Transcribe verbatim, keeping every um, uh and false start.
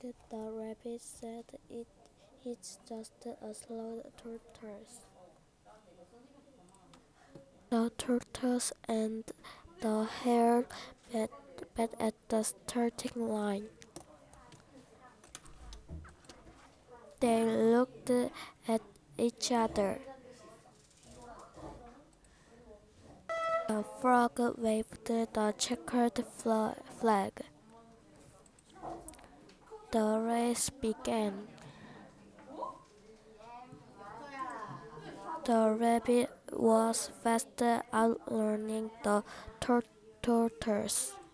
The rabbit said it, it's just a slow tortoise. The tortoise and the hare met, met at the starting line. They looked at each other. The frog waved the checkered flag. The race began. The rabbit was fast outrunning the tor- tortoise.